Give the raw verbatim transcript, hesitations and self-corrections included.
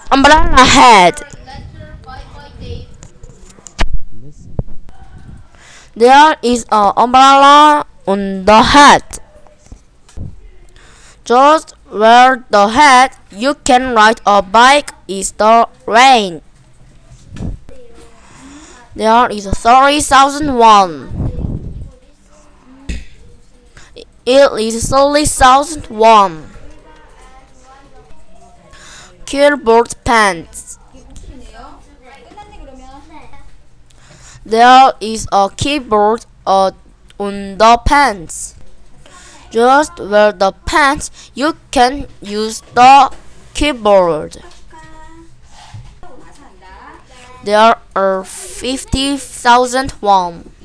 Umbrella head. There is an umbrella on the head. Just where the head you can ride a bike is the rain. There is a thirty thousand one. It is thirty thousand one. Keyboard pants. There is a keyboard uh, on the pants. Just where the pants you can use the keyboard. There are fifty thousand one.